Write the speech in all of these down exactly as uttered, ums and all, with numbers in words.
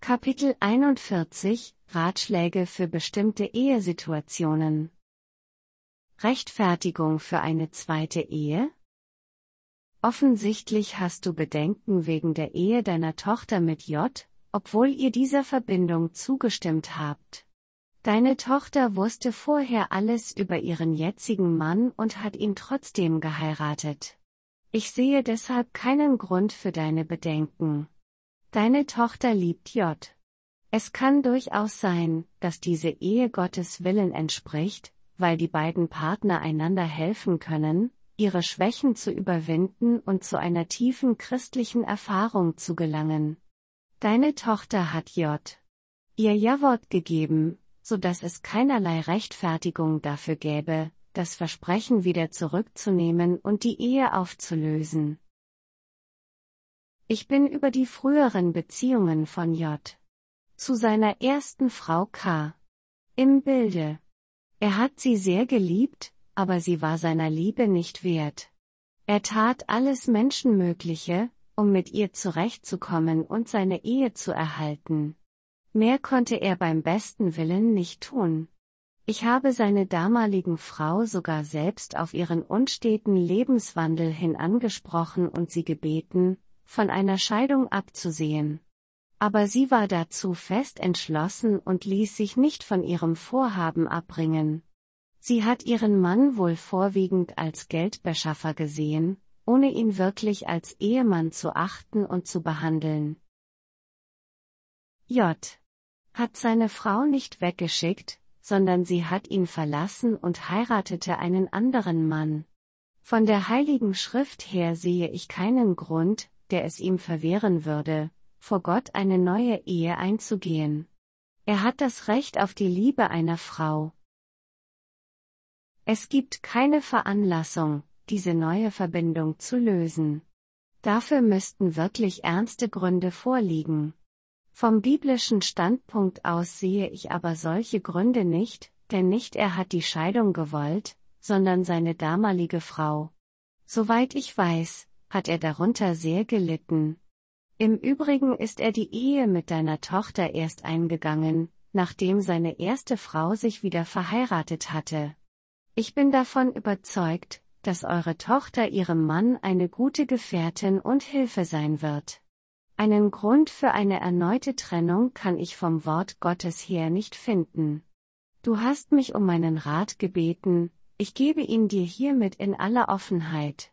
Kapitel einundvierzig Ratschläge für bestimmte Ehesituationen. Rechtfertigung für eine zweite Ehe? Offensichtlich hast du Bedenken wegen der Ehe deiner Tochter mit J, obwohl ihr dieser Verbindung zugestimmt habt. Deine Tochter wusste vorher alles über ihren jetzigen Mann und hat ihn trotzdem geheiratet. Ich sehe deshalb keinen Grund für deine Bedenken. Deine Tochter liebt J. Es kann durchaus sein, dass diese Ehe Gottes Willen entspricht, weil die beiden Partner einander helfen können, ihre Schwächen zu überwinden und zu einer tiefen christlichen Erfahrung zu gelangen. Deine Tochter hat J. ihr Ja-Wort gegeben, so dass es keinerlei Rechtfertigung dafür gäbe, das Versprechen wieder zurückzunehmen und die Ehe aufzulösen. Ich bin über die früheren Beziehungen von J. zu seiner ersten Frau K. im Bilde. Er hat sie sehr geliebt, aber sie war seiner Liebe nicht wert. Er tat alles Menschenmögliche, um mit ihr zurechtzukommen und seine Ehe zu erhalten. Mehr konnte er beim besten Willen nicht tun. Ich habe seine damaligen Frau sogar selbst auf ihren unsteten Lebenswandel hin angesprochen und sie gebeten, von einer Scheidung abzusehen. Aber sie war dazu fest entschlossen und ließ sich nicht von ihrem Vorhaben abbringen. Sie hat ihren Mann wohl vorwiegend als Geldbeschaffer gesehen, ohne ihn wirklich als Ehemann zu achten und zu behandeln. J. hat seine Frau nicht weggeschickt, sondern sie hat ihn verlassen und heiratete einen anderen Mann. Von der Heiligen Schrift her sehe ich keinen Grund, der es ihm verwehren würde, vor Gott eine neue Ehe einzugehen. Er hat das Recht auf die Liebe einer Frau. Es gibt keine Veranlassung, diese neue Verbindung zu lösen. Dafür müssten wirklich ernste Gründe vorliegen. Vom biblischen Standpunkt aus sehe ich aber solche Gründe nicht, denn nicht er hat die Scheidung gewollt, sondern seine damalige Frau. Soweit ich weiß, hat er darunter sehr gelitten. Im Übrigen ist er die Ehe mit deiner Tochter erst eingegangen, nachdem seine erste Frau sich wieder verheiratet hatte. Ich bin davon überzeugt, dass eure Tochter ihrem Mann eine gute Gefährtin und Hilfe sein wird. Einen Grund für eine erneute Trennung kann ich vom Wort Gottes her nicht finden. Du hast mich um meinen Rat gebeten, ich gebe ihn dir hiermit in aller Offenheit.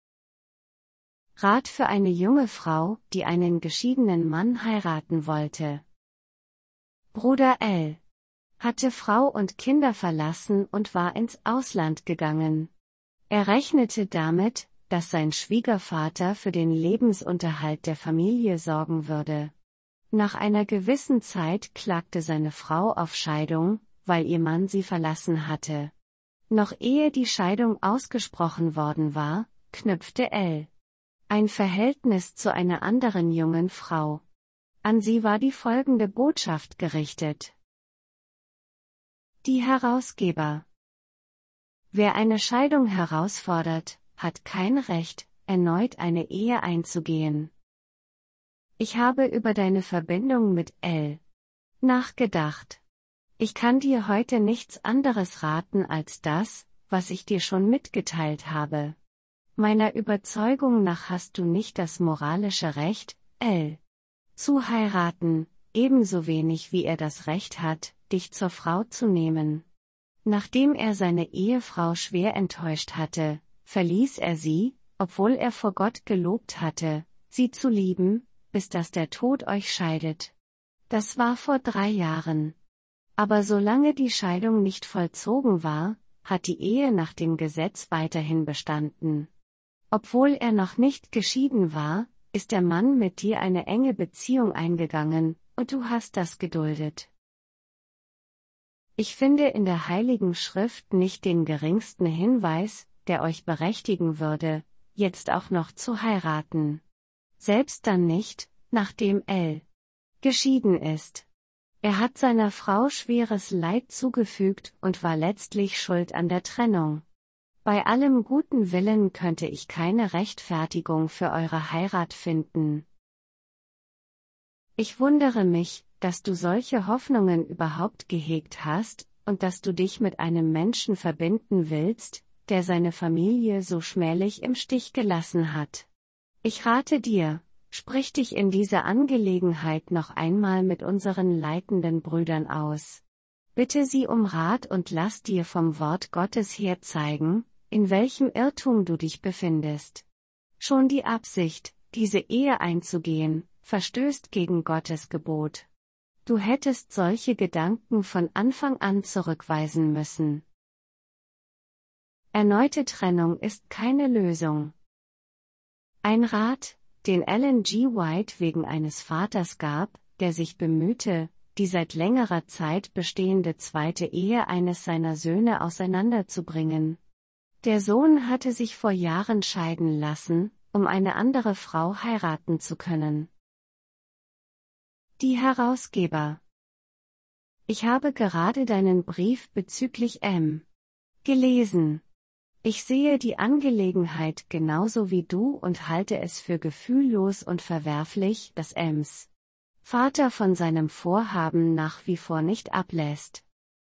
Rat für eine junge Frau, die einen geschiedenen Mann heiraten wollte. Bruder L. hatte Frau und Kinder verlassen und war ins Ausland gegangen. Er rechnete damit, dass sein Schwiegervater für den Lebensunterhalt der Familie sorgen würde. Nach einer gewissen Zeit klagte seine Frau auf Scheidung, weil ihr Mann sie verlassen hatte. Noch ehe die Scheidung ausgesprochen worden war, knüpfte L. ein Verhältnis zu einer anderen jungen Frau. An sie war die folgende Botschaft gerichtet. Die Herausgeber. Wer eine Scheidung herausfordert, hat kein Recht, erneut eine Ehe einzugehen. Ich habe über deine Verbindung mit L. nachgedacht. Ich kann dir heute nichts anderes raten als das, was ich dir schon mitgeteilt habe. Meiner Überzeugung nach hast du nicht das moralische Recht, L. zu heiraten, ebenso wenig wie er das Recht hat, dich zur Frau zu nehmen. Nachdem er seine Ehefrau schwer enttäuscht hatte, verließ er sie, obwohl er vor Gott gelobt hatte, sie zu lieben, bis dass der Tod euch scheidet. Das war vor drei Jahren. Aber solange die Scheidung nicht vollzogen war, hat die Ehe nach dem Gesetz weiterhin bestanden. Obwohl er noch nicht geschieden war, ist der Mann mit dir eine enge Beziehung eingegangen, und du hast das geduldet. Ich finde in der Heiligen Schrift nicht den geringsten Hinweis, der euch berechtigen würde, jetzt auch noch zu heiraten. Selbst dann nicht, nachdem L. geschieden ist. Er hat seiner Frau schweres Leid zugefügt und war letztlich schuld an der Trennung. Bei allem guten Willen könnte ich keine Rechtfertigung für eure Heirat finden. Ich wundere mich, dass du solche Hoffnungen überhaupt gehegt hast, und dass du dich mit einem Menschen verbinden willst, der seine Familie so schmählich im Stich gelassen hat. Ich rate dir, sprich dich in dieser Angelegenheit noch einmal mit unseren leitenden Brüdern aus. Bitte sie um Rat und lass dir vom Wort Gottes her zeigen, in welchem Irrtum du dich befindest. Schon die Absicht, diese Ehe einzugehen, verstößt gegen Gottes Gebot. Du hättest solche Gedanken von Anfang an zurückweisen müssen. Erneute Trennung ist keine Lösung. Ein Rat, den Ellen G. White wegen eines Vaters gab, der sich bemühte, die seit längerer Zeit bestehende zweite Ehe eines seiner Söhne auseinanderzubringen. Der Sohn hatte sich vor Jahren scheiden lassen, um eine andere Frau heiraten zu können. Die Herausgeber. Ich habe gerade deinen Brief bezüglich M. gelesen. Ich sehe die Angelegenheit genauso wie du und halte es für gefühllos und verwerflich, dass Ms. Vater von seinem Vorhaben nach wie vor nicht ablässt.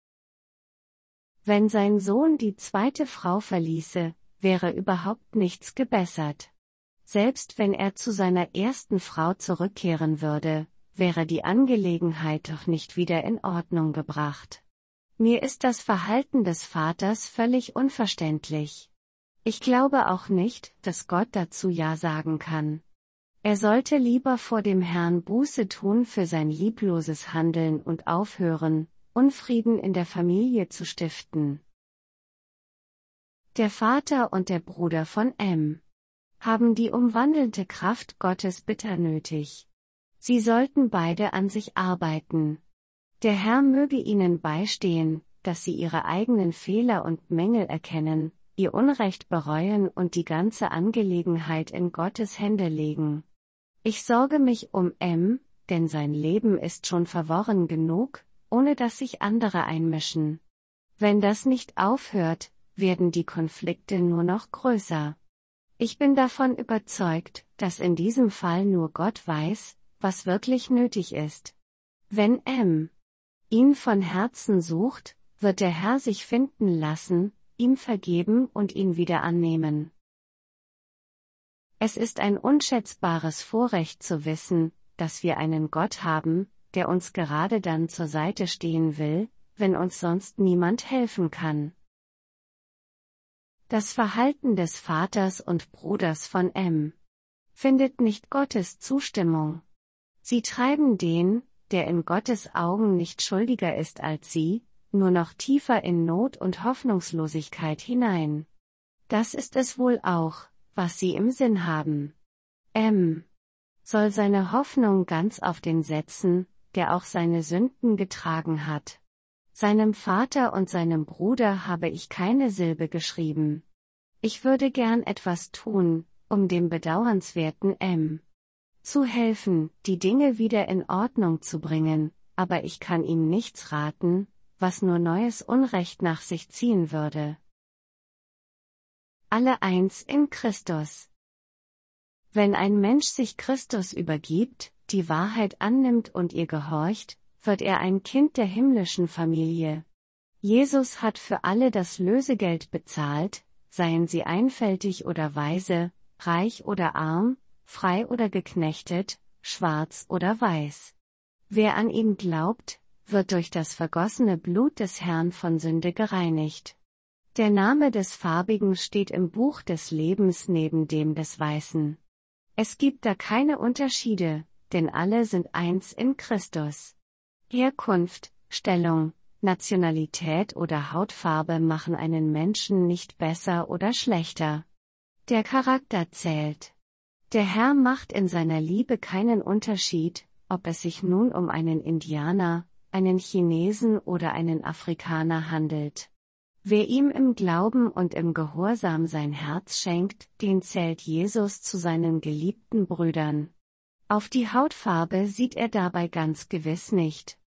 Wenn sein Sohn die zweite Frau verließe, wäre überhaupt nichts gebessert. Selbst wenn er zu seiner ersten Frau zurückkehren würde, wäre die Angelegenheit doch nicht wieder in Ordnung gebracht. Mir ist das Verhalten des Vaters völlig unverständlich. Ich glaube auch nicht, dass Gott dazu Ja sagen kann. Er sollte lieber vor dem Herrn Buße tun für sein liebloses Handeln und aufhören, Unfrieden in der Familie zu stiften. Der Vater und der Bruder von M. haben die umwandelnde Kraft Gottes bitter nötig. Sie sollten beide an sich arbeiten. Der Herr möge ihnen beistehen, dass sie ihre eigenen Fehler und Mängel erkennen, ihr Unrecht bereuen und die ganze Angelegenheit in Gottes Hände legen. Ich sorge mich um M., denn sein Leben ist schon verworren genug, ohne dass sich andere einmischen. Wenn das nicht aufhört, werden die Konflikte nur noch größer. Ich bin davon überzeugt, dass in diesem Fall nur Gott weiß, was wirklich nötig ist. Wenn M. ihn von Herzen sucht, wird der Herr sich finden lassen, ihm vergeben und ihn wieder annehmen. Es ist ein unschätzbares Vorrecht zu wissen, dass wir einen Gott haben, der uns gerade dann zur Seite stehen will, wenn uns sonst niemand helfen kann. Das Verhalten des Vaters und Bruders von M. findet nicht Gottes Zustimmung. Sie treiben den, der in Gottes Augen nicht schuldiger ist als sie, nur noch tiefer in Not und Hoffnungslosigkeit hinein. Das ist es wohl auch, was sie im Sinn haben. M. soll seine Hoffnung ganz auf den setzen, der auch seine Sünden getragen hat. Seinem Vater und seinem Bruder habe ich keine Silbe geschrieben. Ich würde gern etwas tun, um dem bedauernswerten M. zu helfen, die Dinge wieder in Ordnung zu bringen, aber ich kann ihm nichts raten, was nur neues Unrecht nach sich ziehen würde. Alle eins in Christus. Wenn ein Mensch sich Christus übergibt, die Wahrheit annimmt und ihr gehorcht, wird er ein Kind der himmlischen Familie. Jesus hat für alle das Lösegeld bezahlt, seien sie einfältig oder weise, reich oder arm, frei oder geknechtet, schwarz oder weiß. Wer an ihn glaubt, wird durch das vergossene Blut des Herrn von Sünde gereinigt. Der Name des Farbigen steht im Buch des Lebens neben dem des Weißen. Es gibt da keine Unterschiede, denn alle sind eins in Christus. Herkunft, Stellung, Nationalität oder Hautfarbe machen einen Menschen nicht besser oder schlechter. Der Charakter zählt. Der Herr macht in seiner Liebe keinen Unterschied, ob es sich nun um einen Indianer, einen Chinesen oder einen Afrikaner handelt. Wer ihm im Glauben und im Gehorsam sein Herz schenkt, den zählt Jesus zu seinen geliebten Brüdern. Auf die Hautfarbe sieht er dabei ganz gewiss nicht,